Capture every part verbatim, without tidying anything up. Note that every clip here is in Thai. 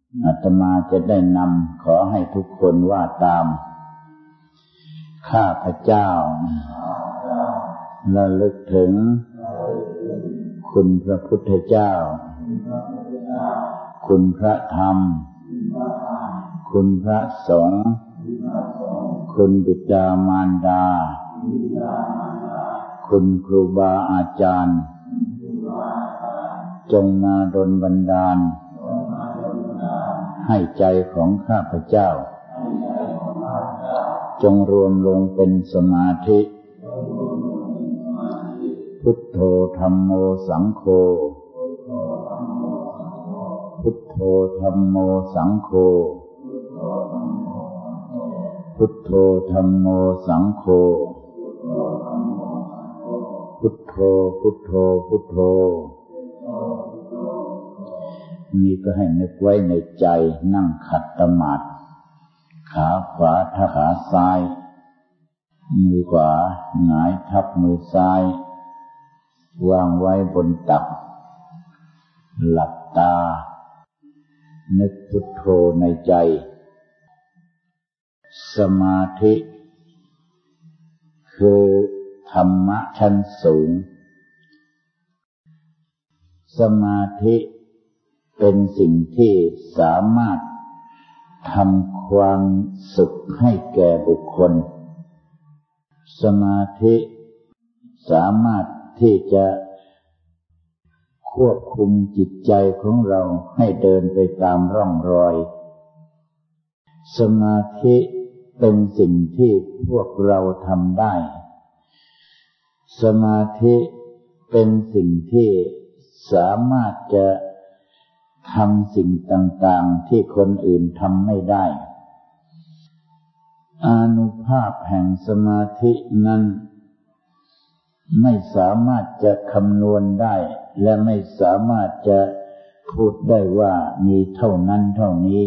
อาตมาจะได้นำขอให้ทุกคนว่าตามข้าพเจ้าระลึกถึงคุณพระพุทธเจ้าคุณพระธรรมคุณพระสงฆ์คุณบิดามารดาคุณครูบาอาจารย์จงมาดลบันดาลให้ใจของข้าพเจ้าจงรวมลงเป็นสมาธิพุทโธธัมโมสังโฆพุทโธธัมโมสังโฆพุทโธธัมโมสังโฆพุทโธพุทโธพุทโธนี่ก็ให้นึกไว้ในใจนั่งขัดสมาธิขาขวาทับขาซ้ายมือขวาหงายทับมือซ้ายวางไว้บนตักหลับตานึกพุทโธในใจสมาธิคือธรรมะชั้นสูงสมาธิเป็นสิ่งที่สามารถทำความสุขให้แก่บุคคลสมาธิสามารถที่จะควบคุมจิตใจของเราให้เดินไปตามร่องรอยสมาธิเป็นสิ่งที่พวกเราทำได้สมาธิเป็นสิ่งที่สามารถจะทำสิ่งต่างๆที่คนอื่นทำไม่ได้อานุภาพแห่งสมาธินั้นไม่สามารถจะคำนวณได้และไม่สามารถจะพูดได้ว่ามีเท่านั้นเท่านี้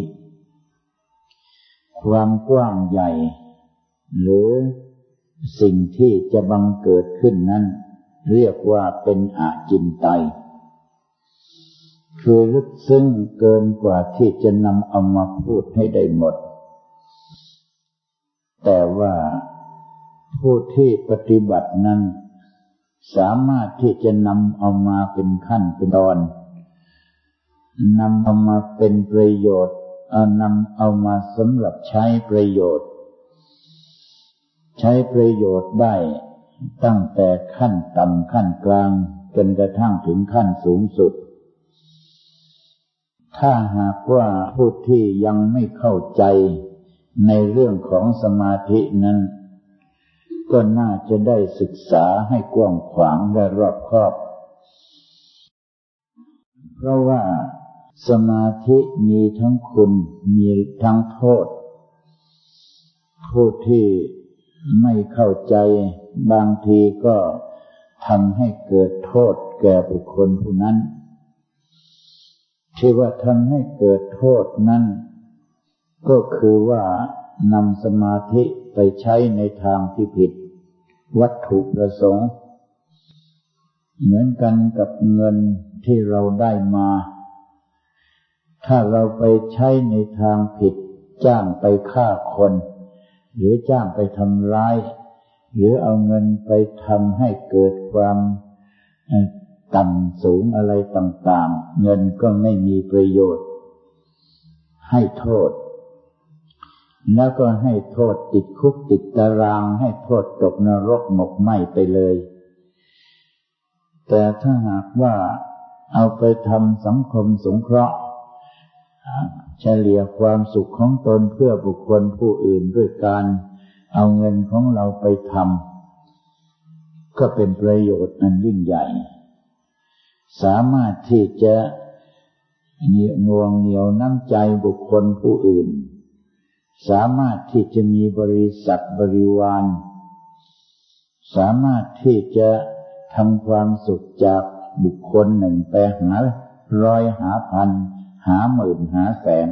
ความกว้างใหญ่หรือสิ่งที่จะบังเกิดขึ้นนั้นเรียกว่าเป็นอจินไตยคือลึกซึ้งเกินกว่าที่จะนำเอามาพูดให้ได้หมดแต่ว่าผู้ที่ปฏิบัตินั้นสามารถที่จะนำเอามาเป็นขั้นเป็นตอนนำเอามาเป็นประโยชน์เอานำเอามาสำหรับใช้ประโยชน์ใช้ประโยชน์ได้ตั้งแต่ขั้นต่ำขั้นกลางจนกระทั่งถึงขั้นสูงสุดถ้าหากว่าผู้ที่ยังไม่เข้าใจในเรื่องของสมาธินั้นก็น่าจะได้ศึกษาให้กว้างขวางและรอบคอบเพราะว่าสมาธิมีทั้งคุณมีทั้งโทษผู้ที่ไม่เข้าใจบางทีก็ทำให้เกิดโทษแก่บุคคลผู้นั้นที่ว่าทำให้เกิดโทษนั้นก็คือว่านำสมาธิไปใช้ในทางที่ผิดวัตถุประสงค์เหมือนกันกับเงินที่เราได้มาถ้าเราไปใช้ในทางผิดจ้างไปฆ่าคนหรือจ้างไปทำร้ายหรือเอาเงินไปทำให้เกิดความต่ำสูงอะไรต่างๆเงินก็ไม่มีประโยชน์ให้โทษแล้วก็ให้โทษติดคุกติดตารางให้โทษตกนรกหมกไหม้ไปเลยแต่ถ้าหากว่าเอาไปทำสังคมสงเคราะห์เฉลี่ยความสุขของตนเพื่อบุคคลผู้อื่นด้วยการเอาเงินของเราไปทำก็เป็นประโยชน์อันยิ่งใหญ่สามารถที่จะเหนี่ยวงวงเหนี่ยวน้ำใจบุคคลผู้อื่นสามารถที่จะมีบริษัทบริวารสามารถที่จะทำความสุขจากบุคคลหนึ่งไปหาร้อยหาพันหาหมื่นหาแสน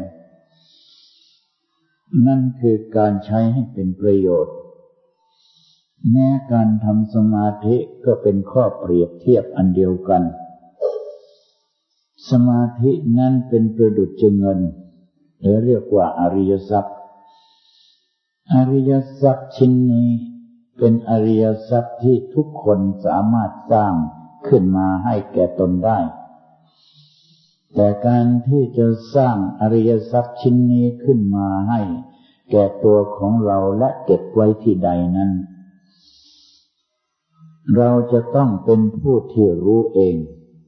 นั่นคือการใช้ให้เป็นประโยชน์แม้การทำสมาธิก็เป็นข้อเปรียบเทียบอันเดียวกันสมาธินั้นเป็นประดุจเงินหรือเรียกว่าอริยทรัพย์อริยทรัพย์ชิ้นนี้เป็นอริยทรัพย์ที่ทุกคนสามารถสร้างขึ้นมาให้แก่ตนได้แต่การที่จะสร้างอริยทรัพย์ชิ้นนี้ขึ้นมาให้แก่ตัวของเราและเก็บไว้ที่ใดนั้นเราจะต้องเป็นผู้ที่รู้เอง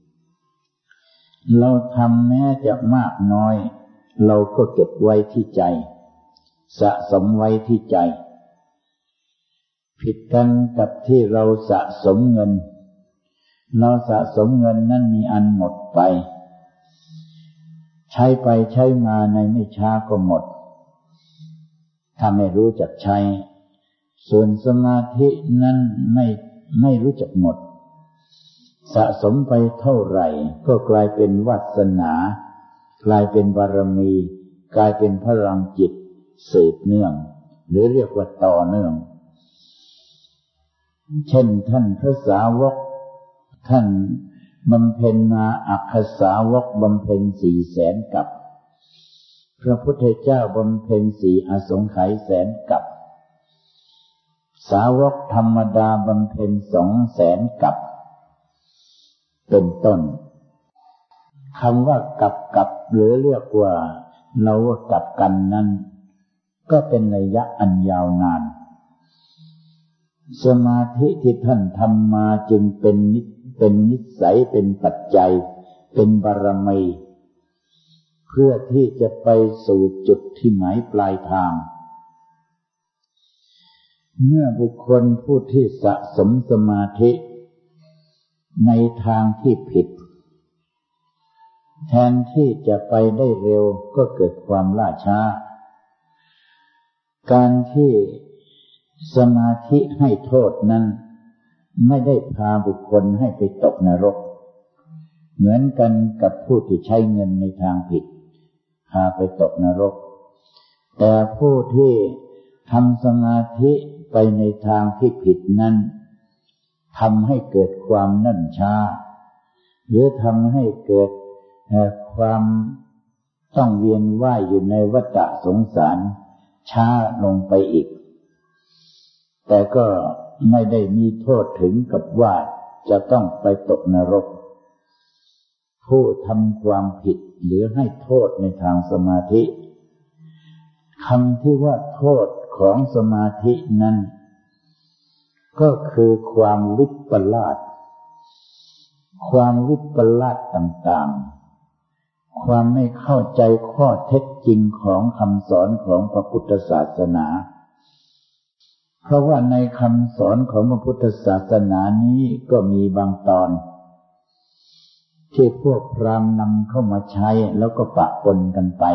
เราทำแม้จะมากน้อยเราก็เก็บไว้ที่ใจสะสมไว้ที่ใจผิดกันกับที่เราสะสมเงินเราสะสมเงินนั้นมีอันหมดไปใช้ไปใช้มาในไม่ช้าก็หมดถ้าไม่รู้จักใช้ส่วนสมาธินั้นไม่ไม่รู้จักหมดสะสมไปเท่าไหร่ก็กลายเป็นวาสนากลายเป็นบารมีกลายเป็นพลังจิตสืบเนื่องหรือเรียกว่าต่อเนื่องเช่นท่านพระสาวกท่านบำเพ็ญมาอัคคสาวกบำเพ็ญสี่แสนกับพระพุทธเจ้าบำเพ็ญสี่อสงไขยแสนกับสาวกธรรมดาบำเพ็ญสองแสนกับเป็นต้นคำว่ากับกับหรือเรียกว่าเราว่ากับกันนั้นก็เป็นระยะอันยาวนานสมาธิที่ท่านทำมาจึงเป็นนิเป็นนิสัยเป็นปัจจัยเป็นบารมีเพื่อที่จะไปสู่จุดที่หมายปลายทางเมื่อบุคคลผู้ที่สะสมสมาธิในทางที่ผิดแทนที่จะไปได้เร็วก็เกิดความล่าช้าการที่สมาธิให้โทษนั้นไม่ได้พาบุคคลให้ไปตกนรกเหมือนกันกับผู้ที่ใช้เงินในทางผิดพาไปตกนรกแต่ผู้ที่ทำสมาธิไปในทางที่ผิดนั้นทำให้เกิดความนั่นช้าหรือทำให้เกิดความต้องเวียนว่ายอยู่ในวัฏสงสารช้าลงไปอีกแต่ก็ไม่ได้มีโทษถึงกับว่าจะต้องไปตกนรกผู้ทำความผิดหรือให้โทษในทางสมาธิคำที่ว่าโทษของสมาธินั้นก็คือความวิปลาสความวิปลาสต่างๆความไม่เข้าใจข้อเท็จจริงของคำสอนของพระพุทธศาสนาเพราะว่าในคำสอนของพระพุทธศาสนานี้ก็มีบางตอนที่พวกพราหมณ์นำเข้ามาใช้แล้วก็ปะปนกันไป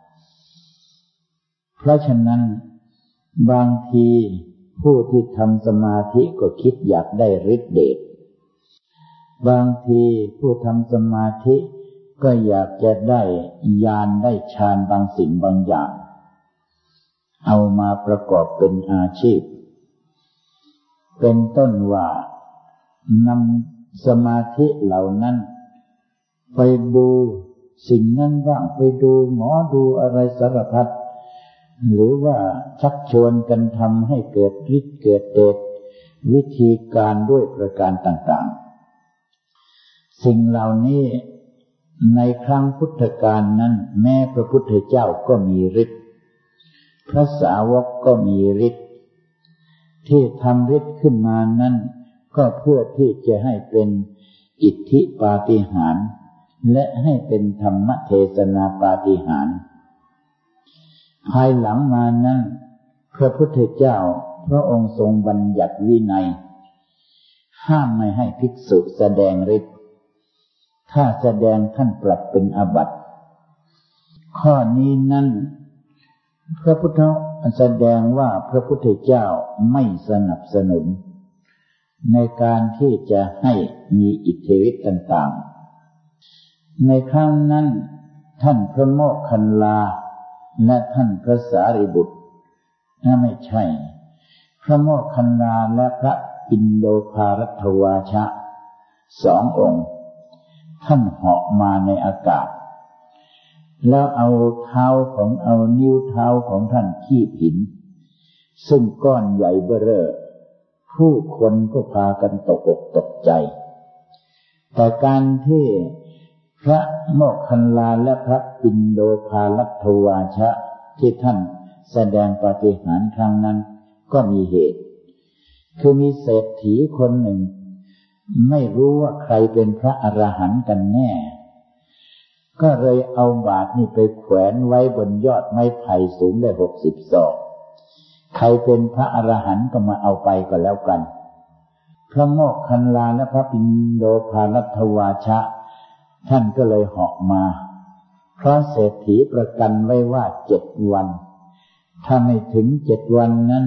เพราะฉะนั้นบางทีผู้ที่ทำสมาธิก็คิดอยากได้ฤทธิ์เดชบางทีผู้ทำสมาธิก็อยากจะได้ญาณได้ฌานบางสิ่งบางอย่างเอามาประกอบเป็นอาชีพเป็นต้นว่านำสมาธิเหล่านั้นไปดูสิ่งนั้นบ้างไปดูหมอดูอะไรสารพัดหรือว่าชักชวนกันทำให้เกิดฤทธิ์เกิดเดชวิธีการด้วยประการต่างๆสิ่งเหล่านี้ในครั้งพุทธกาลนั้นแม้พระพุทธเจ้าก็มีฤทธิ์พระสาวกก็มีฤทธิ์ที่ทำฤทธิ์ขึ้นมานั้นก็เพื่อที่จะให้เป็นอิทธิปาฏิหาริย์และให้เป็นธรรมเทศนาปาฏิหาริย์ภายหลังมานั้นพระพุทธเจ้าพระองค์ทรงบัญญัติวินัยห้ามไม่ให้ภิกษุแสดงฤทธิ์ถ้าแสดงท่านปรับเป็นอาบัติ ข้อนี้นั้นพระพุทธแสดงว่าพระพุทธเจ้าไม่สนับสนุนในการที่จะให้มีอิทธิฤทธิ์ต่างๆในครั้งนั้นท่านพระโมคคัลลาและท่านพระสารีบุตรนั่นไม่ใช่พระโมคคัลลาและพระอินโดภารัตวาชะสององค์ท่านเหาะมาในอากาศแล้วเอาเท้าของเอานิ้วเท้าของท่านขี้ผินซึ่งก้อนใหญ่เบ้อเร่อผู้คนก็พากันตกอกตกใจแต่การที่พระโมคคัลลาและพระปิณโดภาลัทธวาชะที่ท่านแสดงปาฏิหาริย์ครั้งนั้นก็มีเหตุคือมีเศรษฐีคนหนึ่งไม่รู้ว่าใครเป็นพระอรหันต์กันแน่ก็เลยเอาบาตรนี่ไปแขวนไว้บนยอดไม้ไผ่สูงได้หกสิบศอกใครเป็นพระอรหันต์ก็มาเอาไปก็แล้วกันพระโมคคัลลาและพระปิณโดภาลัทธวาชะท่านก็เลยเหาะมาเพราะเศรษฐีประกันไว้ว่าเจ็ดวันถ้าไม่ถึงเจ็ดวันนั้น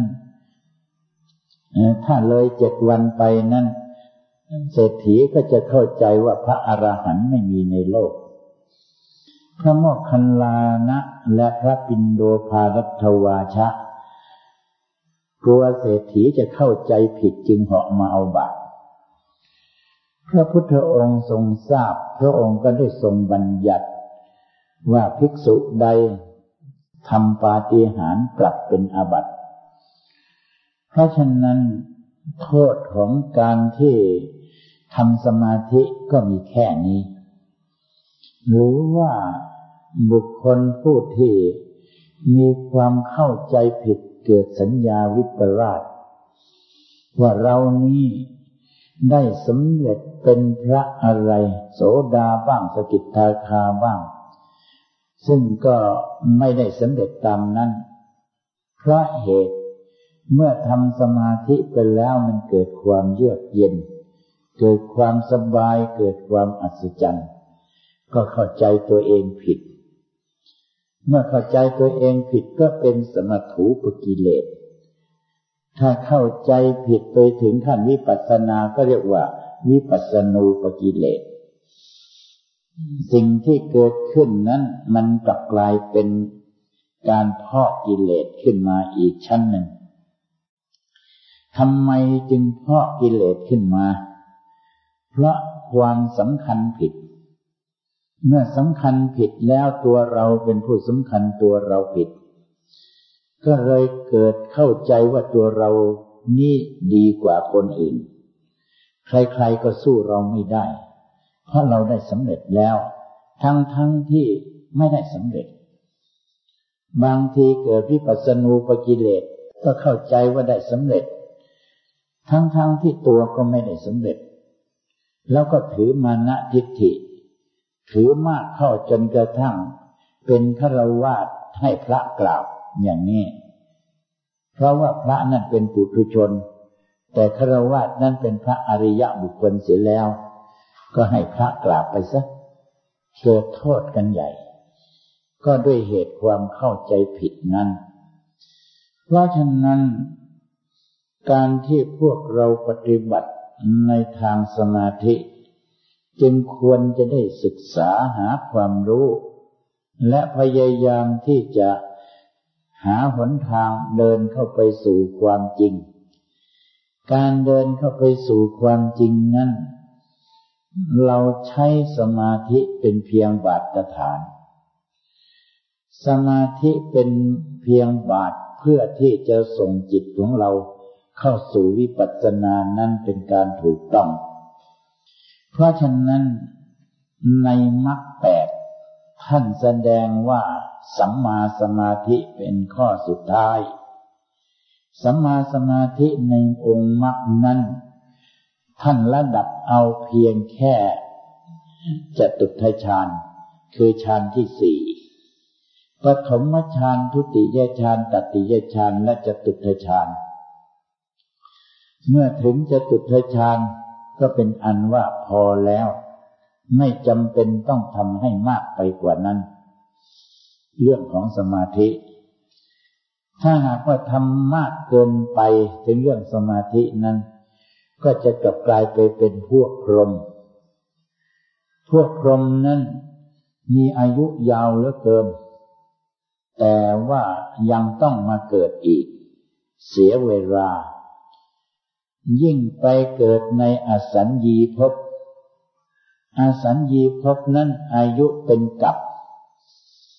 ถ้าเลยเจ็ดวันไปนั้นเศรษฐีก็จะเข้าใจว่าพระอรหันต์ไม่มีในโลกพระโมคคัลลานะและพระปิณโดภาลัทธวาชะกลัวเศรษฐีจะเข้าใจผิดจึงเหาะมาเอาบาตรพระพุทธองค์ทรงทราบพระองค์ก็ได้ทรงบัญญัติว่าภิกษุใดทำปาฏิหาริย์ปรับเป็นอาบัติเพราะฉะนั้นโทษของการที่ทำสมาธิก็มีแค่นี้หรือว่าบุคคลผู้ที่มีความเข้าใจผิดเกิดสัญญาวิปลาสว่าเรานี้ได้สำเร็จเป็นพระอะไรโสดาบ้างสกิทาคาบ้างซึ่งก็ไม่ได้สำเร็จตามนั้นเพราะเหตุเมื่อทำสมาธิไปแล้วมันเกิดความเยือกเย็นเกิดความสบายเกิดความอัศจรรย์ก็เข้าใจตัวเองผิดเมื่อเข้าใจตัวเองผิดก็เป็นสมถูปกิเลสถ้าเข้าใจผิดไปถึงขั้นวิปัสสนาก็เรียกว่าวิปัสสนูปกิเลสสิ่งที่เกิดขึ้นนั้นมันกลับกลายเป็นการเพาะกิเลสขึ้นมาอีกชั้นหนึ่งทำไมจึงเพาะกิเลสขึ้นมาเพราะความสำคัญผิดเมื่อสำคัญผิดแล้วตัวเราเป็นผู้สำคัญตัวเราผิดก็เลยเกิดเข้าใจว่าตัวเรานี่ดีกว่าคนอื่นใครๆก็สู้เราไม่ได้เพราะเราได้สำเร็จแล้วทั้งๆที่ไม่ได้สำเร็จบางทีเกิดวิปัสสนูปกิเลสก็เข้าใจว่าได้สำเร็จทั้งๆที่ตัวก็ไม่ได้สำเร็จแล้วก็ถือมานะทิฏฐิถือมากเข้าจนกระทั่งเป็นฆราวาสให้พระกราบอย่างนี้เพราะว่าพระนั่นเป็นปุถุชนแต่ฆราวาสนั้นเป็นพระอริยบุคคลเสียแล้วก็ให้พระกราบไปซะเกิดโทษกันใหญ่ก็ด้วยเหตุความเข้าใจผิดนั้นเพราะฉะนั้นการที่พวกเราปฏิบัติในทางสมาธิจึงควรจะได้ศึกษาหาความรู้และพยายามที่จะหาหนทางเดินเข้าไปสู่ความจริงการเดินเข้าไปสู่ความจริงนั้นเราใช้สมาธิเป็นเพียงบาตรฐานสมาธิเป็นเพียงบาตรเพื่อที่จะส่งจิตของเราเข้าสู่วิปัสสนานั้นเป็นการถูกต้องเพราะฉะนั้นในมรรคแปดท่านแสดงว่าสัมมาสมาธิเป็นข้อสุดท้ายสัมมาสมาธิในองค์มรรคนั้นท่านระดับเอาเพียงแค่จตุตถฌานคือฌานที่สี่ปฐมฌานทุติยฌานตติยฌานและจตุตถฌานเมื่อถึงจตุตถฌานก็เป็นอันว่าพอแล้วไม่จำเป็นต้องทำให้มากไปกว่านั้นเรื่องของสมาธิถ้าหากว่าทำมากเกินไปถึงเรื่องสมาธินั้นก็จะกลับกลายไปเป็นพวกพรหมพวกพรหมนั้นมีอายุยาวเหลือเกินแต่ว่ายังต้องมาเกิดอีกเสียเวลายิ่งไปเกิดในอสัญญีภพอสัญญีภพนั้นอายุเป็นกัป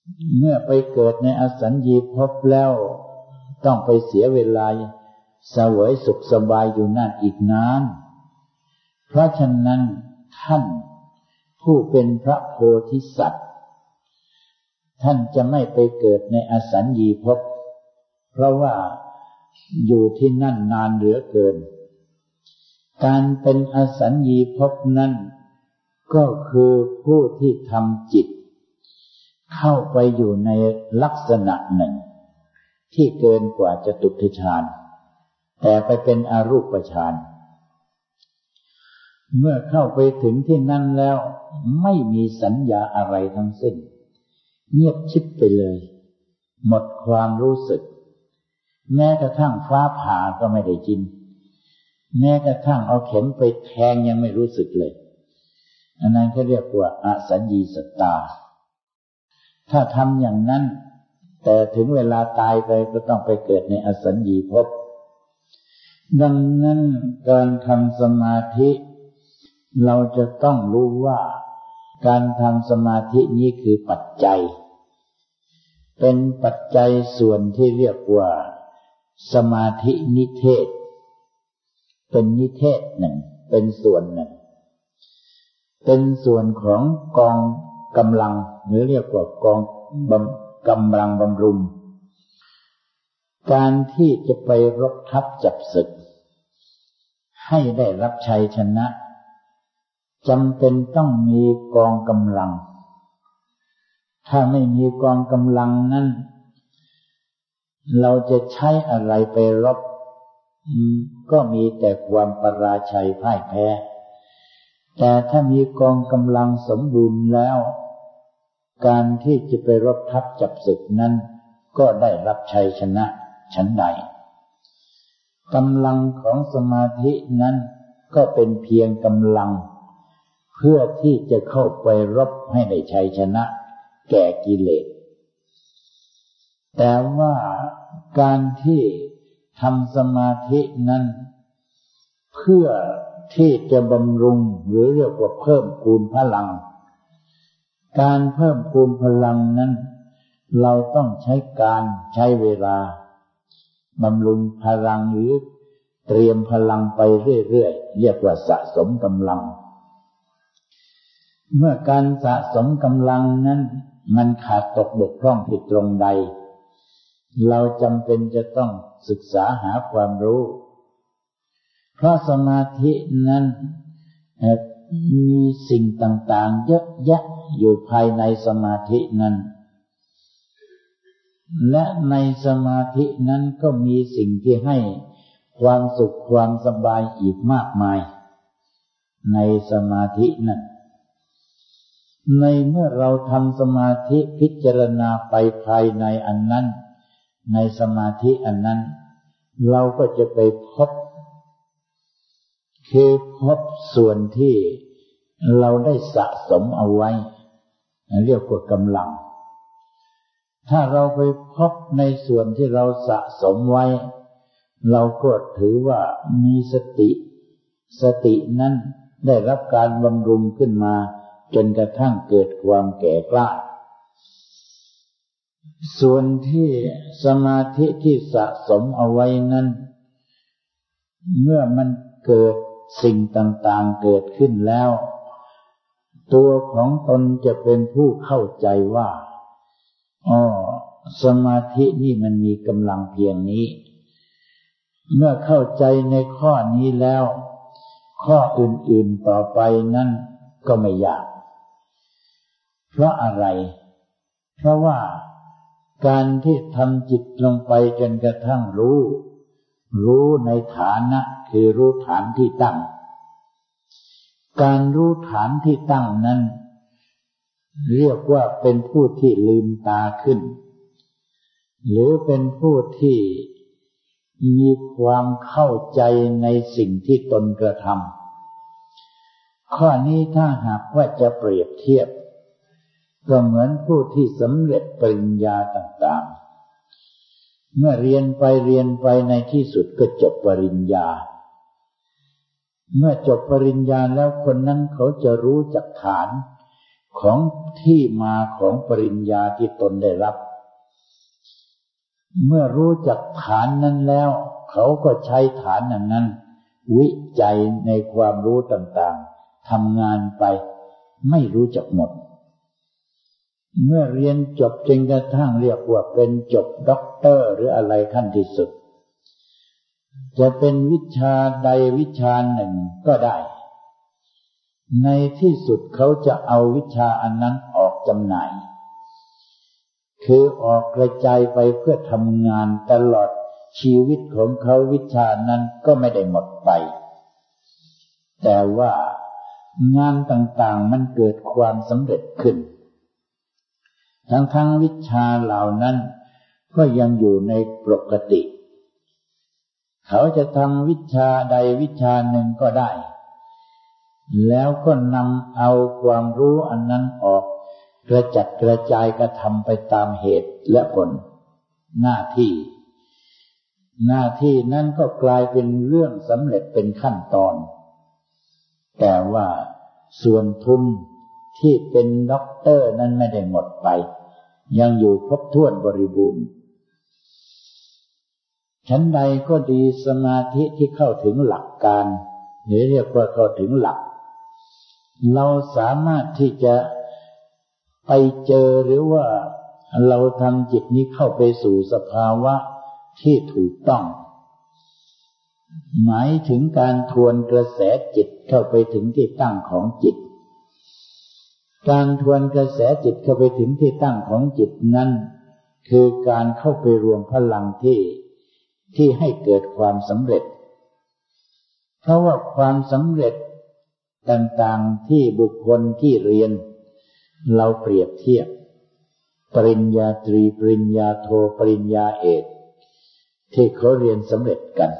เมื่อไปเกิดในอสัญญีภพแล้วต้องไปเสียเวลาเสวยสุขสบายอยู่นั่นอีกนานเพราะฉะนั้นท่านผู้เป็นพระโพธิสัตว์ท่านจะไม่ไปเกิดในอสัญญีภพเพราะว่าอยู่ที่นั่นนานเหลือเกินการเป็นอสัญญีภพนั้นก็คือผู้ที่ทำจิตเข้าไปอยู่ในลักษณะหนึ่งที่เกินกว่าจตุตถฌานแต่ไปเป็นอรูปฌานเมื่อเข้าไปถึงที่นั่นแล้วไม่มีสัญญาอะไรทั้งสิ้นเงียบชิบไปเลยหมดความรู้สึกแม้กระทั่งฟ้าผ่าก็ไม่ได้ยินแม้กระทั่งเอาเข็มไปแทงยังไม่รู้สึกเลยอันนั้นเขาเรียกว่าอสัญญีสัตตาถ้าทำอย่างนั้นแต่ถึงเวลาตายไปก็ต้องไปเกิดในอสัญญีภพดังนั้นการทำสมาธิเราจะต้องรู้ว่าการทำสมาธินี้คือปัจจัยเป็นปัจจัยส่วนที่เรียกว่าสมาธินิเทศเป็นนิเทศหนึ่งเป็นส่วนหนึ่งเป็นส่วนของกองกำลังหรือเรียกว่ากองกำลังบำรุงการที่จะไปรบทับจับศึกให้ได้รับชัยชนะจำเป็นต้องมีกองกำลังถ้าไม่มีกองกำลังนั้นเราจะใช้อะไรไปรบก็มีแต่ความปราชัยพ่ายแพ้แต่ถ้ามีกองกำลังสมบูรณ์แล้วการที่จะไปรบทับจับศึกนั้นก็ได้รับชัยชนะฉันใดกำลังของสมาธินั้นก็เป็นเพียงกำลังเพื่อที่จะเข้าไปรบให้ได้ชัยชนะแก่กิเลสแต่ว่าการที่ทำสมาธินั้นเพื่อที่จะบำรุงหรือเรียกว่าเพิ่มพูนพลังการเพิ่มพูนพลังนั้นเราต้องใช้การใช้เวลาบำรุงพลังหรือเตรียมพลังไปเรื่อยๆเรียกว่าสะสมกำลังเมื่อการสะสมกำลังนั้นมันขาดตกบกพร่องผิดตรงใดเราจำเป็นจะต้องศึกษาหาความรู้เพราะสมาธินั้นมีสิ่งต่างๆเยอะแยะอยู่ภายในสมาธินั้นและในสมาธินั้นก็มีสิ่งที่ให้ความสุขความสบายอีกมากมายในสมาธินั้นในเมื่อเราทำสมาธิพิจารณาไปภายในอันนั้นในสมาธิอันนั้นเราก็จะไปพบคือพบส่วนที่เราได้สะสมเอาไว้เรียกว่ากำลังถ้าเราไปพบในส่วนที่เราสะสมไว้เราก็ถือว่ามีสติสตินั้นได้รับการบำรุงขึ้นมาจนกระทั่งเกิดความแก่กล้าส่วนที่สมาธิที่สะสมเอาไว้นั้นเมื่อมันเกิดสิ่งต่างๆเกิดขึ้นแล้วตัวของตนจะเป็นผู้เข้าใจว่าอ๋อสมาธินี่มันมีกำลังเพียงนี้เมื่อเข้าใจในข้อนี้แล้วข้ออื่นๆต่อไปนั้นก็ไม่ยากเพราะอะไรเพราะว่าการที่ทำจิตลงไปจนกระทั่งรู้รู้ในฐานะคือรู้ฐานที่ตั้งการรู้ฐานที่ตั้งนั้นเรียกว่าเป็นผู้ที่ลืมตาขึ้นหรือเป็นผู้ที่มีความเข้าใจในสิ่งที่ตนกระทำข้อนี้ถ้าหากว่าจะเปรียบเทียบก็เหมือนผู้ที่สำเร็จปริญญาต่างๆเมื่อเรียนไปเรียนไปในที่สุดก็จบปริญญาเมื่อจบปริญญาแล้วคนนั้นเขาจะรู้จักฐานของที่มาของปริญญาที่ตนได้รับเมื่อรู้จักฐานนั้นแล้วเขาก็ใช้ฐานนั้นวิจัยในความรู้ต่างๆทำงานไปไม่รู้จักหมดเมื่อเรียนจบจนกระทั่งเรียกว่าเป็นจบด็อกเตอร์หรืออะไรขั้นที่สุดจะเป็นวิชาใดวิชาหนึ่งก็ได้ในที่สุดเขาจะเอาวิชาอันนั้นออกจำหน่ายคือออกกระจายไปเพื่อทำงานตลอดชีวิตของเขาวิชานั้นก็ไม่ได้หมดไปแต่ว่างานต่างๆมันเกิดความสำเร็จขึ้นทั้งๆวิชาเหล่านั้นก็ยังอยู่ในปกติเขาจะทำวิชาใดวิชาหนึ่งก็ได้แล้วก็นำเอาความรู้อันนั้นออกกระจัดกระจายกระทำไปตามเหตุและผลหน้าที่หน้าที่นั้นก็กลายเป็นเรื่องสำเร็จเป็นขั้นตอนแต่ว่าส่วนทุนที่เป็นด็อกเตอร์นั้นไม่ได้หมดไปยังอยู่ครบถ้วนบริบูรณ์ชั้นใดก็ดีสมาธิที่เข้าถึงหลักการหรือเรียกว่าเข้าถึงหลักเราสามารถที่จะไปเจอหรือว่าเราทำจิตนี้เข้าไปสู่สภาวะที่ถูกต้องหมายถึงการทวนกระแสจิตเข้าไปถึงที่ตั้งของจิตการทวนกระแสจิตเข้าไปถึงที่ตั้งของจิตนั้นคือการเข้าไปรวมพลังที่ที่ให้เกิดความสำเร็จเพราะว่าความสำเร็จต่างๆที่บุคคลที่เรียนเราเปรียบเทียบปริญญาตรีปริญญาโทปริญญาเอกที่เขาเรียนสำเร็จกัน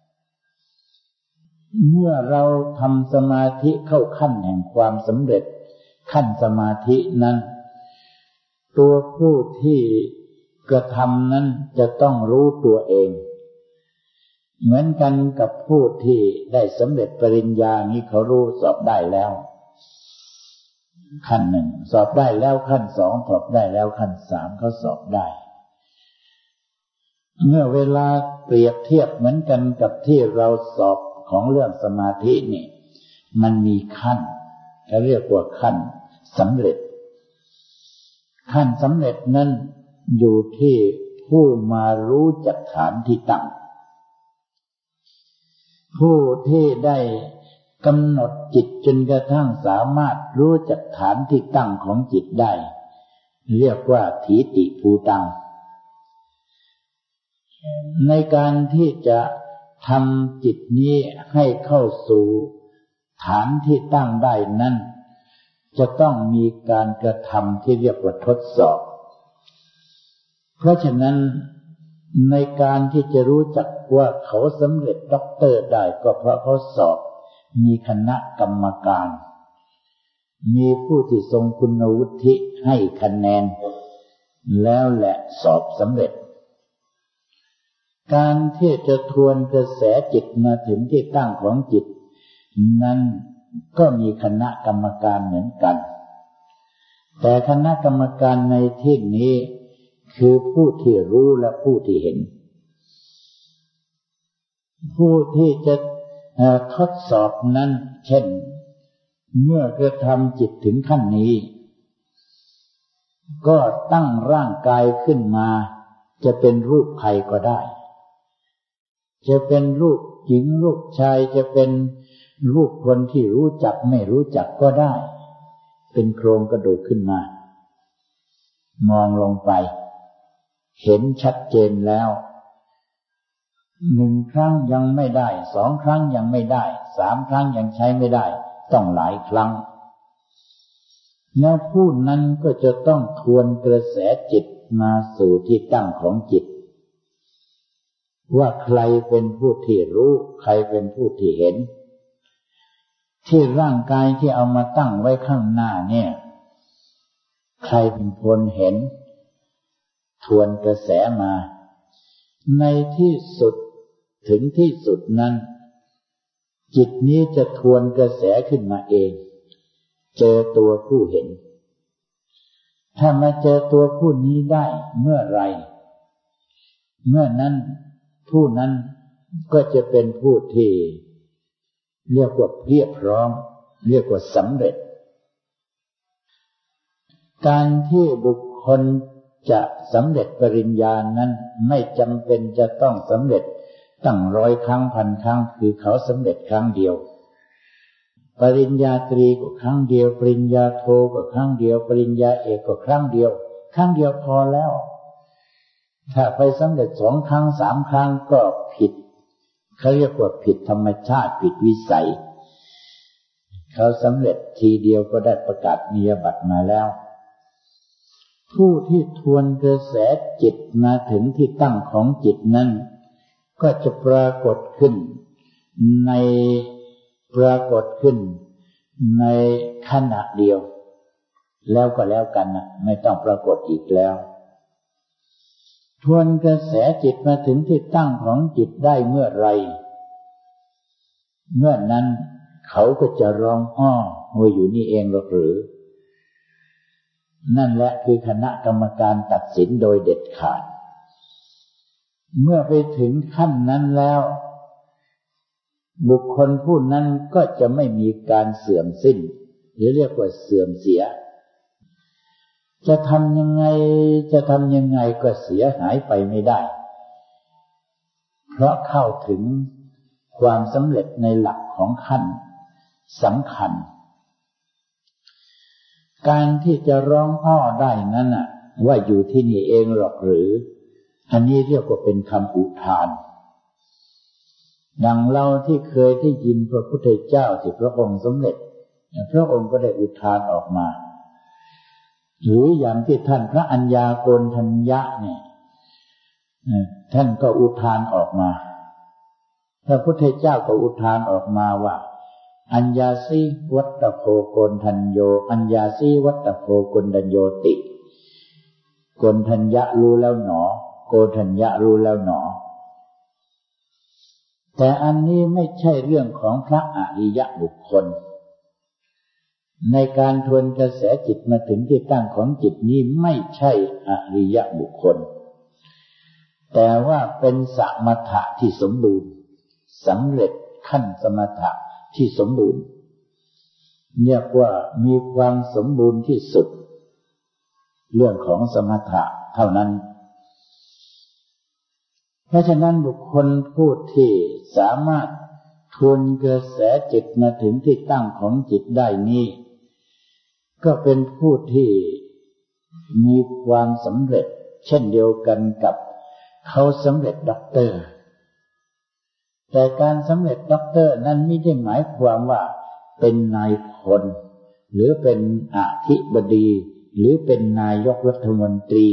เมื่อเราทำสมาธิเข้าขั้นแห่งความสำเร็จขั้นสมาธินั้นตัวผู้ที่กระทำนั้นจะต้องรู้ตัวเองเหมือนกันกับผู้ที่ได้สำเร็จปริญญานี้เขารู้สอบได้แล้วขั้นหนึ่งสอบได้แล้วขั้นสองสอบได้แล้วขั้นสามเขาสอบได้เมื่อเวลาเปรียบเทียบเหมือนกันกับที่เราสอบของเรื่องสมาธินี่มันมีขั้นเขาเรียกว่าขั้นสำเร็จขั้นสำเร็จนั้นอยู่ที่ผู้มารู้จักฐานที่ตั้งผู้ที่ได้กำหนดจิตจนกระทั่งสามารถรู้จักฐานที่ตั้งของจิตได้เรียกว่าถีติภูตังในการที่จะทำจิตนี้ให้เข้าสู่ฐานที่ตั้งได้นั้นจะต้องมีการกระทำที่เรียกว่าทดสอบเพราะฉะนั้นในการที่จะรู้จักว่าเขาสำเร็จด็อกเตอร์ได้ก็เพราะเขาสอบมีคณะกรรมการมีผู้ที่ทรงคุณวุฒิให้คะแนนแล้วแหละสอบสำเร็จการที่จะทวนกระแสจิตมาถึงที่ตั้งของจิตนั้นก็มีคณะกรรมการเหมือนกันแต่คณะกรรมการในที่นี้คือผู้ที่รู้และผู้ที่เห็นผู้ที่จะทดสอบนั้นเช่นเมื่อกระทำจิตถึงขั้นนี้ก็ตั้งร่างกายขึ้นมาจะเป็นรูปใครก็ได้จะเป็นรูปหญิงรูปชายจะเป็นรูปคนที่รู้จักไม่รู้จักก็ได้เป็นโครงกระดูกขึ้นมามองลงไปเห็นชัดเจนแล้วหนึ่งครั้งยังไม่ได้สองครั้งยังไม่ได้สามครั้งยังใช้ไม่ได้ต้องหลายครั้งแล้วผู้นั้นก็จะต้องทวนกระแสจิตมาสู่ที่ตั้งของจิตว่าใครเป็นผู้ที่รู้ใครเป็นผู้ที่เห็นที่ร่างกายที่เอามาตั้งไว้ข้างหน้าเนี่ยใครเป็นคนเห็นทวนกระแสมาในที่สุดถึงที่สุดนั้นจิตนี้จะทวนกระแสขึ้นมาเองเจอตัวผู้เห็นถ้ามาเจอตัวผู้นี้ได้เมื่อไรเมื่อนั้นผู้นั้นก็จะเป็นผู้ที่เรียกว่าเพียบพร้อมเรียกว่าสำเร็จการที่บุคคลจะสำเร็จปริญญานั้นไม่จำเป็นจะต้องสำเร็จตั้งร้อยครั้งพันครั้งคือเขาสำเร็จครั้งเดียวปริญญาตรีก็ครั้งเดียวปริญญาโทก็ครั้งเดียวปริญญาเอกก็ครั้งเดียวครั้งเดียวพอแล้วถ้าไปสำเร็จสองครั้งสามครั้งก็ผิดเขาเรียกว่าผิดธรรมชาติผิดวิสัยเขาสำเร็จทีเดียวก็ได้ประกาศนียบัตรมาแล้วผู้ที่ทวนกระแสจิตมาถึงที่ตั้งของจิตนั้นก็จะปรากฏขึ้นในปรากฏขึ้นในขณะเดียวแล้วก็แล้วกันนะไม่ต้องปรากฏอีกแล้วทวนกระแสจิตมาถึงที่ตั้งของจิตได้เมื่อไรเมื่อนั้นเขาก็จะร้องอ้อว่าอยู่นี่เองหรอกหรือนั่นแหละคือคณะกรรมการตัดสินโดยเด็ดขาดเมื่อไปถึงขั้นนั้นแล้วบุคคลผู้นั้นก็จะไม่มีการเสื่อมสิ้นหรือเรียกว่าเสื่อมเสียจะทำยังไงจะทำยังไงก็เสียหายไปไม่ได้เพราะเข้าถึงความสำเร็จในหลักของขั้นสำคัญการที่จะร้องอ้อได้นั้นน่ะว่าอยู่ที่นี่เองหรอกหรืออันนี้เรียกว่าเป็นคำอุทานดังเราที่เคยได้ยินพระพุทธเจ้าที่พระองค์สำเร็จพระองค์ก็ได้อุทานออกมาหรืออย่างที่ท่านพระอัญญาโกณฑัญญะเนี่ยท่านก็อุทานออกมาพระพุทธเจ้าก็อุทานออกมาว่าอัญญาสีวัตตโพโกณฑัญโยอัญญาสีวัตตโพโกณฑัญโยติโกณฑัญญะรู้แล้วหนอโกณฑัญญะรู้แล้วหนอแต่อันนี้ไม่ใช่เรื่องของพระอริยบุคคลในการทวนกระแสจิตมาถึงที่ตั้งของจิตนี้ไม่ใช่อริยบุคคลแต่ว่าเป็นสมถะที่สมบูรณ์สำเร็จขั้นสมถะที่สมบูรณ์เรียกว่ามีความสมบูรณ์ที่สุดเรื่องของสมถะเท่านั้นเพราะฉะนั้นบุคคลผู้ที่สามารถทวนกระแสจิตมาถึงที่ตั้งของจิตได้นี้ก็เป็นผู้ที่มีความสำเร็จเช่นเดียวกันกับเขาสำเร็จด็อกเตอร์แต่การสำเร็จด็อกเตอร์นั้นไม่ได้หมายความว่าเป็นนายพลหรือเป็นอธิบดีหรือเป็นนายกรัฐมนตรี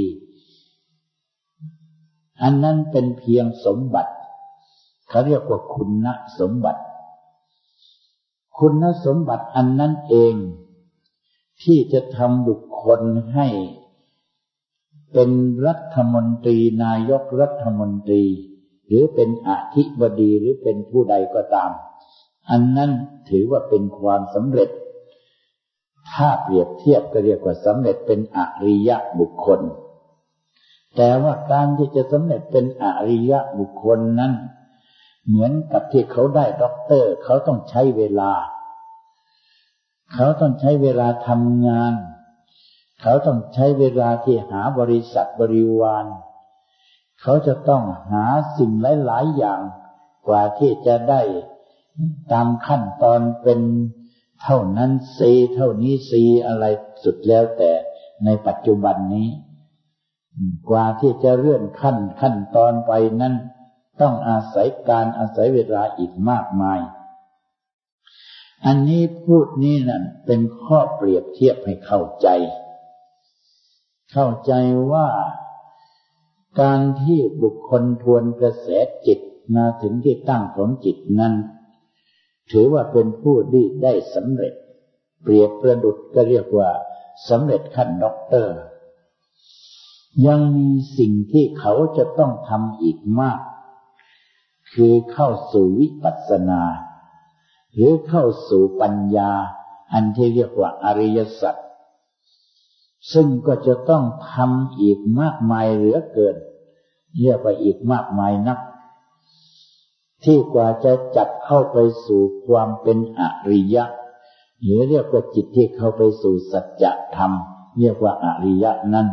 อันนั้นเป็นเพียงสมบัติเขาเรียกว่าคุณสมบัติคุณสมบัติอันนั้นเองที่จะทำบุคคลให้เป็นรัฐมนตรีนายกรัฐมนตรีหรือเป็นอธิบดีหรือเป็นผู้ใดก็ตามอันนั้นถือว่าเป็นความสำเร็จถ้าเปรียบเทียบก็เรียกว่าสำเร็จเป็นอริยบุคคลแต่ว่าการที่จะสำเร็จเป็นอริยบุคคลนั้นเหมือนกับที่เขาได้ด็อกเตอร์เขาต้องใช้เวลาเขาต้องใช้เวลาทำงานเขาต้องใช้เวลาที่หาบริษัทบริวารเขาจะต้องหาสิ่งหลายๆอย่างกว่าที่จะได้ตามขั้นตอนเป็นเท่านั้นซีเท่านี้ซีอะไรสุดแล้วแต่ในปัจจุบันนี้กว่าที่จะเลื่อนขั้นขั้นตอนไปนั้นต้องอาศัยการอาศัยเวลาอีกมากมายอันนี้พูดนี้นั่นเป็นข้อเปรียบเทียบให้เข้าใจเข้าใจว่าการที่บุคคลทวนกระแสจิตมาถึงที่ตั้งของจิตนั้นถือว่าเป็นผู้ที่ได้สำเร็จเปรียบประดุจก็เรียกว่าสำเร็จขั้นด็อกเตอร์ยังมีสิ่งที่เขาจะต้องทำอีกมากคือเข้าสู่วิปัสสนาหรือเข้าสู่ปัญญาอันที่เรียกว่าอริยสัจซึ่งก็จะต้องทำอีกมากมายเหลือเกินเรียกว่าอีกมากมายนักที่กว่าจะจัดเข้าไปสู่ความเป็นอริยะหรือเรียกว่าจิตที่เข้าไปสู่สัจธรรมเรียกว่าอริยะนั้น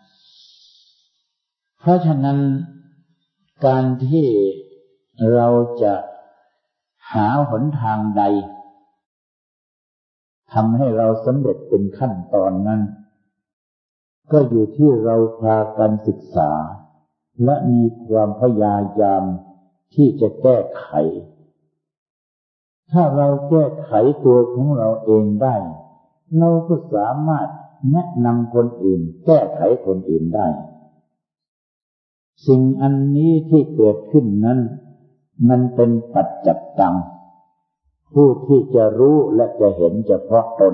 เพราะฉะนั้นการที่เราจะหาหนทางใดทำให้เราสำเร็จเป็นขั้นตอนนั้นก็อยู่ที่เราพากันศึกษาและมีความพยายามที่จะแก้ไขถ้าเราแก้ไขตัวของเราเองได้เราก็สามารถแนะนำคนอื่นแก้ไขคนอื่นได้สิ่งอันนี้ที่เกิดขึ้นนั้นมันเป็นปัจจัตตังผู้ที่จะรู้และจะเห็นเฉพาะตน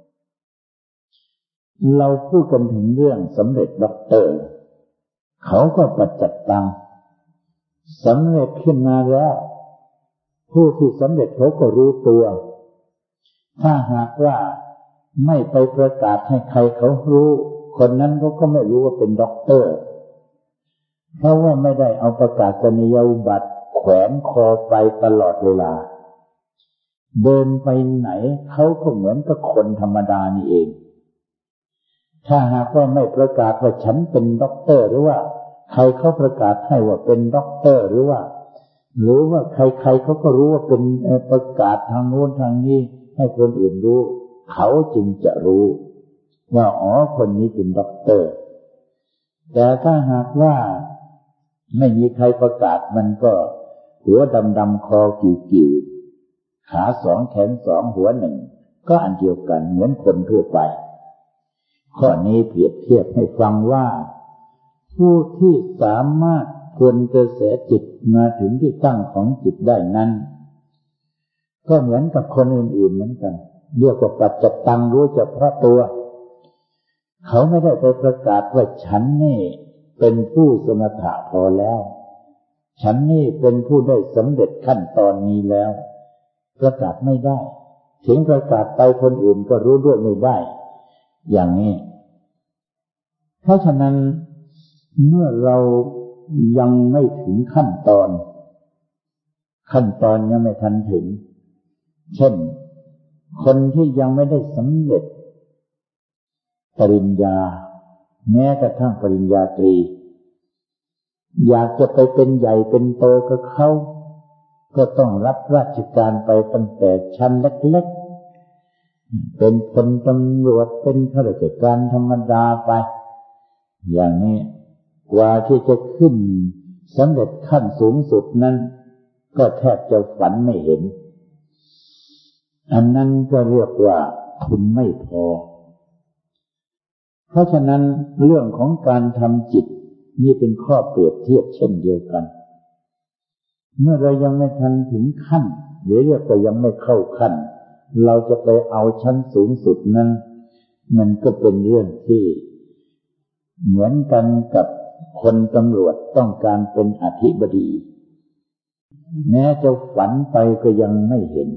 เราพูดกันถึงเรื่องสำเร็จด็อกเตอร์เขาก็ปัจจัตตังสำเร็จขึ้นมาแล้วผู้ที่สำเร็จเขาก็รู้ตัวถ้าหากว่าไม่ไปประกาศให้ใครเขารู้คนนั้นเขาก็ไม่รู้ว่าเป็นด็อกเตอร์เพราะว่าไม่ได้เอาประกาศนียบัตรแขวนคอไปตลอดเวลาเดินไปไหนเขาก็เหมือนกับคนธรรมดานี่เองถ้าหากว่าไม่ประกาศว่าฉันเป็นด็อกเตอร์หรือว่าใครเขาประกาศให้ว่าเป็นด็อกเตอร์หรือว่าหรือว่าใครๆเขาก็รู้ว่าเป็นประกาศทางโน้นทางนี้ให้คนอื่นรู้เขาจึงจะรู้ว่าอ๋อคนนี้เป็นด็อกเตอร์แต่ถ้าหากว่าไม่มีใครประกาศมันก็หัวดำๆคอกิ่วๆขาสองแขนสองหัวหนึ่งก็อันเดียวกันเหมือนคนทั่วไปข้อนี้เปรียบเทียบให้ฟังว่าผู้ที่สามารถทวนกระแสจิตมาถึงที่ตั้งของจิตได้นั้นก็เหมือนกับคนอื่นๆเหมือนกันเรียกว่าปัจจัตตังรู้เฉพาะตัวเขาไม่ได้ไปประกาศว่าฉันนี่เป็นผู้สมถะพอแล้วฉันนี่เป็นผู้ได้สำเร็จขั้นตอนนี้แล้วประกาศไม่ได้ถึงประกาศไปคนอื่นก็รู้ด้วยไม่ได้อย่างนี้เพราะฉะนั้นเมื่อเรายังไม่ถึงขั้นตอนขั้นตอนยังไม่ทันถึงเช่นคนที่ยังไม่ได้สำเร็จปริญญาแม้กระทั่งปริญญาตรีอยากจะไปเป็นใหญ่เป็นโตกับเขาก็ต้องรับราชการไปตั้งแต่ชั้นเล็กๆเป็นพลตำรวจเป็นข้าราชการธรรมดาไปอย่างนี้กว่าที่จะขึ้นสำเร็จขั้นสูงสุดนั้นก็แทบจะฝันไม่เห็นอันนั้นก็เรียกว่าทุนไม่พอเพราะฉะนั้นเรื่องของการทำจิตนี่เป็นข้อเปรียบเทียบเช่นเดียวกันเมื่อเรายังไม่ทันถึงขั้นหรือเรียกว่ายังไม่เข้าขั้นเราจะไปเอาชั้นสูงสุดนั้นมันก็เป็นเรื่องที่เหมือนกันกับคนตำรวจต้องการเป็นอธิบดีแม้จะฝันไปก็ยังไม่เห็น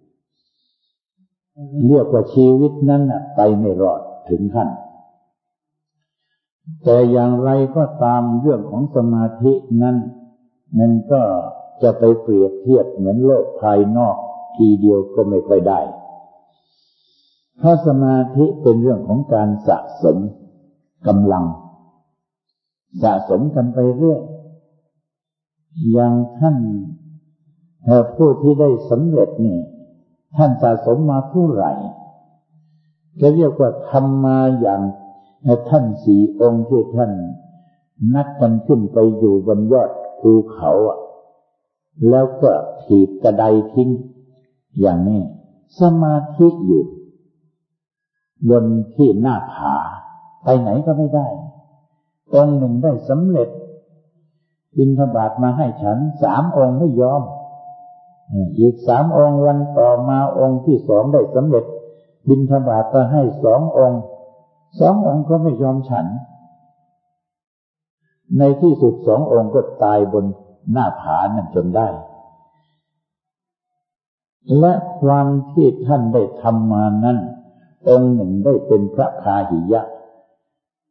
เรียกว่าชีวิตนั้นไปไม่รอดถึงขั้นแต่อย่างไรก็ตามเรื่องของสมาธินั้นมันก็จะไปเปรียบเทียบเหมือนโลกภายนอกทีเดียวก็ไม่ค่อยได้เพราะสมาธิเป็นเรื่องของการสะสมกำลังสะสมกันไปเรื่อยอย่างท่านผู้ที่ได้สำเร็จนี่ท่านสะสมมาเท่าไหร่จะเรียกว่าทำมาอย่างท่านสี่องค์ที่ท่านนัดกันขึ้นไปอยู่บนยอดภูเขาอ่ะแล้วก็ถีบกระไดทิ้งอย่างนี้สมาธิอยู่บนที่หน้าผาไปไหนก็ไม่ได้องค์หนึ่งได้สำเร็จบิณฑบาตมาให้ฉันสามองค์ไม่ยอมอีกสามองค์วันต่อมาองค์ที่สองได้สำเร็จบิณฑบาตก็ให้สององค์สององค์ก็ไม่ยอมฉันในที่สุดสององค์ก็ตายบนหน้าผานั้นจนได้และความที่ท่านได้ทำมานั้นองค์หนึ่งได้เป็นพระพาหิยะ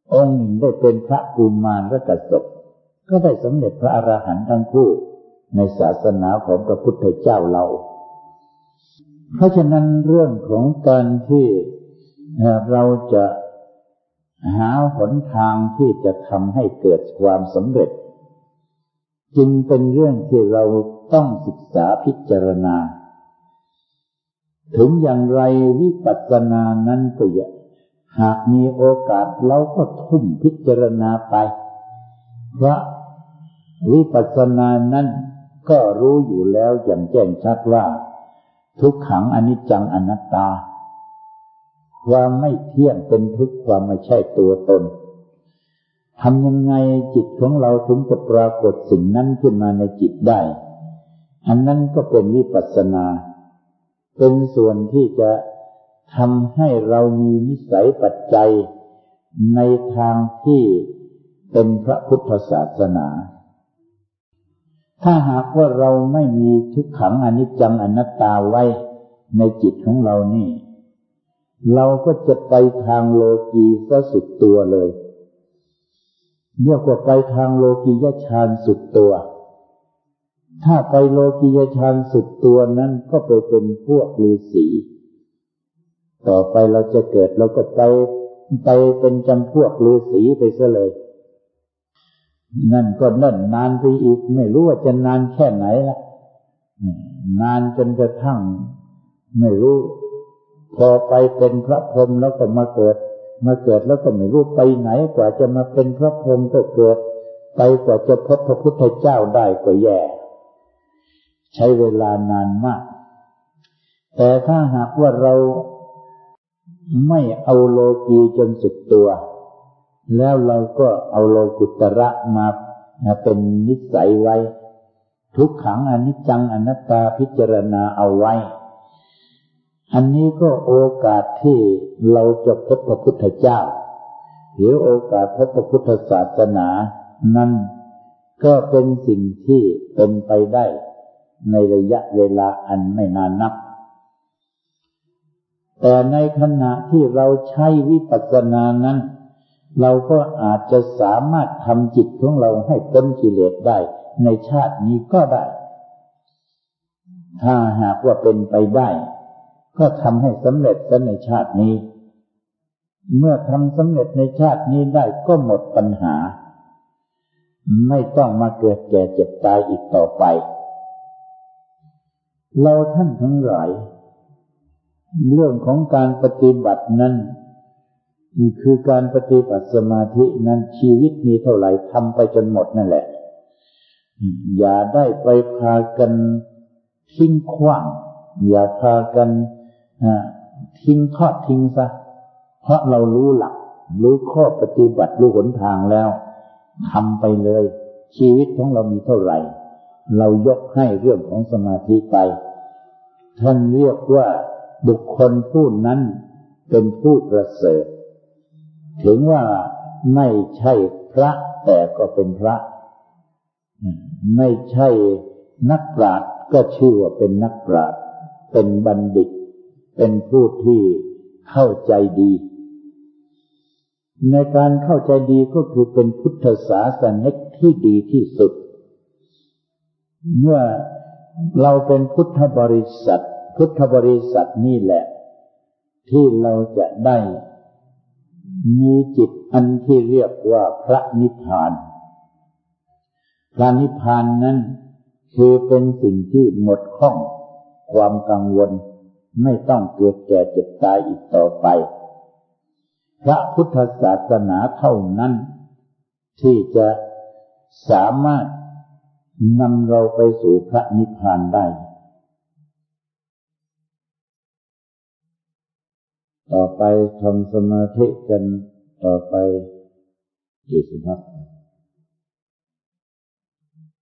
องค์หนึ่งได้เป็นพระกุมารกษัตริย์ก็ได้สำเร็จพระอรหันต์ทั้งคู่ในศาสนาของพระพุทธเจ้าเราเพราะฉะนั้นเรื่องของการที่เราจะหาหนทางที่จะทำให้เกิดความสำเร็จจึงเป็นเรื่องที่เราต้องศึกษาพิจารณาถึงอย่างไรวิปัสสนานั้นก็อย่าหากมีโอกาสเราก็ทุ่มพิจารณาไปเพราะวิปัสสนานั้นก็รู้อยู่แล้วอย่างแจ้งชัดว่าทุกขังอนิจจังอนัตตาความไม่เที่ยงเป็นทุกข์ความไม่ใช่ตัวตนทำยังไงจิตของเราถึงจะปรากฏสิ่งนั้นขึ้นมาในจิตได้อันนั้นก็เป็นวิปัสสนาเป็นส่วนที่จะทำให้เรามีนิสัยปัจจัยในทางที่เป็นพระพุทธศาสนาถ้าหากว่าเราไม่มีทุกขังอนิจจังอนัตตาไว้ในจิตของเรานี่เราก็จะไปทางโลกีซะสุดตัวเลยเรียกว่าไปทางโลกียฌานสุดตัวถ้าไปโลกียฌานสุดตัวนั้นก็ไปเป็นพวกฤาษีต่อไปเราจะเกิดเราก็ไปไปเป็นจำพวกฤาษีไปซะเลยนั่นก็นั่นนานไปอีกไม่รู้ว่าจะนานแค่ไหนละนานจนกระทั่งไม่รู้พอไปเป็นพระพรหมแล้วก็มาเกิดมาเกิดแล้วก็ไม่รู้ไปไหนกว่าจะมาเป็นพระพรหมก็เกิดไปกว่าจะพบพระพุทธเจ้าได้ก็แย่ใช้เวลานานมากแต่ถ้าหากว่าเราไม่เอาโลกีจนสุดตัวแล้วเราก็เอาโลกุตระมาเป็นนิสัยไว้ทุกขังอนิจจังอนัตตาพิจารณาเอาไว้อันนี้ก็โอกาสที่เราจะพบพระพุทธเจ้าหรือโอกาสพบพระพุทธศาสนานั้นก็เป็นสิ่งที่เป็นไปได้ในระยะเวลาอันไม่นานนักแต่ในขณะที่เราใช้วิปัสสนานั้นเราก็อาจจะสามารถทำจิตของเราให้พ้นกิเลสได้ในชาตินี้ก็ได้ถ้าหากว่าเป็นไปได้ก็ทำให้สำเร็จในชาตินี้เมื่อทำสำเร็จในชาตินี้ได้ก็หมดปัญหาไม่ต้องมาเกิดแก่เจ็บตายอีกต่อไปเราท่านทั้งหลายเรื่องของการปฏิบัตินั้นคือการปฏิบัติสมาธินั้นชีวิตมีเท่าไหร่ทำไปจนหมดนั่นแหละอย่าได้ไปพากันทิ้งขว้างอย่าพากันทิ้งทอดทิ้งซะเพราะเรารู้หลักรู้ข้อปฏิบัติรู้หนทางแล้วทำไปเลยชีวิตของเรามีเท่าไหร่เรายกให้เรื่องของสมาธิไปท่านเรียกว่าบุคคลผู้นั้นเป็นผู้ประเสริฐถึงว่าไม่ใช่พระแต่ก็เป็นพระไม่ใช่นักปราชญ์ก็ชื่อว่าเป็นนักปราชญ์เป็นบัณฑิตเป็นผู้ที่เข้าใจดีในการเข้าใจดีก็คือเป็นพุทธศาสนิกที่ดีที่สุดเมื่อเราเป็นพุทธบริษัทพุทธบริษัทนี่แหละที่เราจะได้มีจิตอันที่เรียกว่าพระนิพพานพระนิพพานนั้นคือเป็นสิ่งที่หมดข้องความกังวลไม่ต้องเกิดแก่เจ็บตายอีกต่อไปพระพุทธศาสนาเท่านั้นที่จะสามารถนำเราไปสู่พระนิพพานได้ต่อไปทำสมาธิกันต่อไปกี่สิบนาที